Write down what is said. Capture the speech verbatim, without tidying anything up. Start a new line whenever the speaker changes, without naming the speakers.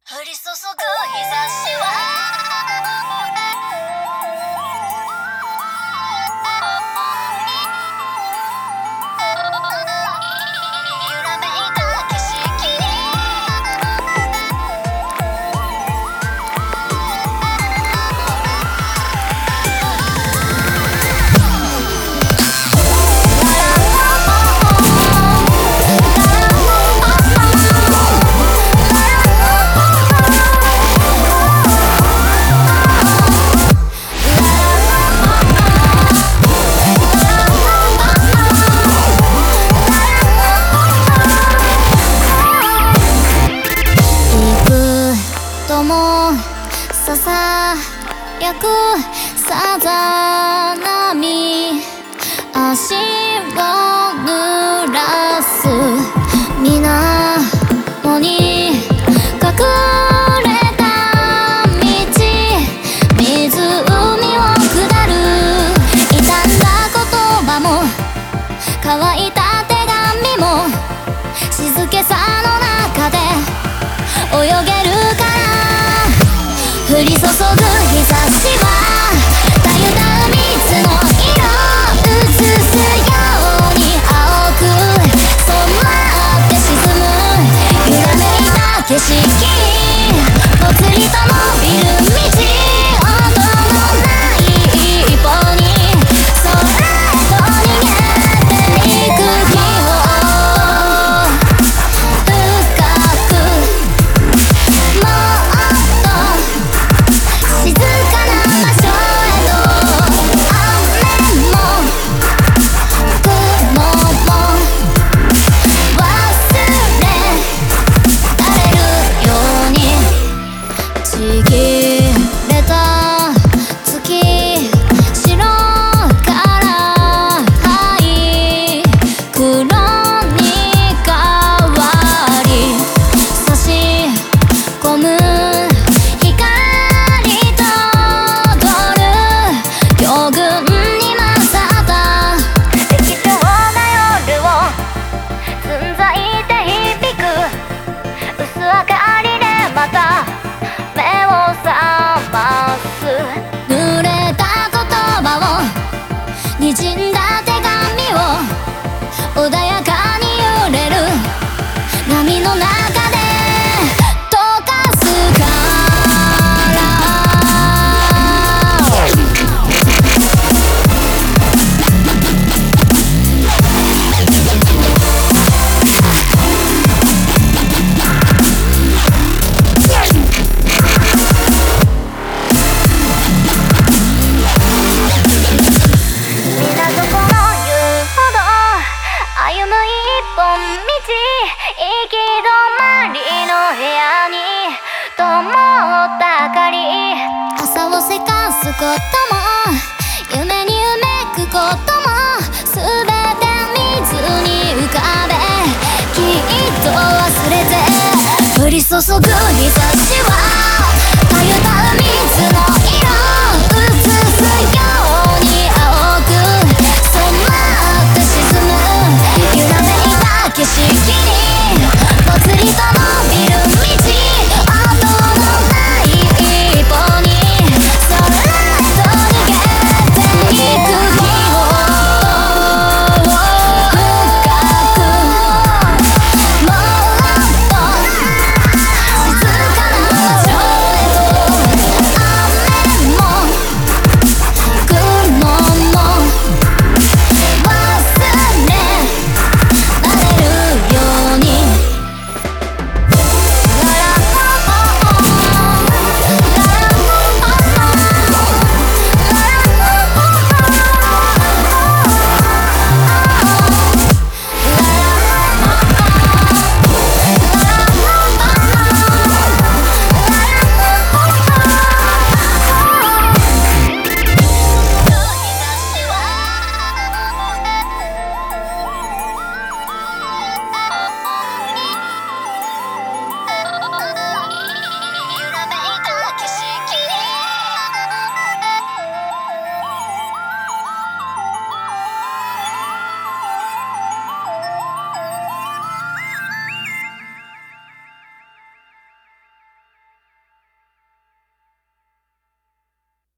降り注ぐ日差しは揺らめいた景色にささやくさざ波足を濡らす水面に隠れた道湖を下る傷んだ言葉も乾いた手紙も静けさの中で泳げるから降り注ぐ日差しはたゆた水の色映すように青く染まって沈む揺らめいた景色ぽつりと伸びる道音のない一歩に空へと逃げていく日を深くもっと静かな場所へと雨も雲も忘れられるようにちぎれた月白から灰黒に変わり差し込む光と踊る強軍に勝った適当な夜をつんざいて響く薄明かりでまた目を覚ます濡れた言葉をにじんだ手紙を穏やかに揺れる波の中で溶かすから港この遊歩道歩む一本道行き止まりの部屋に灯った明かり朝をせかすことも夢にうめくこともすべて水に浮かべきっと忘れて降り注ぐ日差しはたゆた海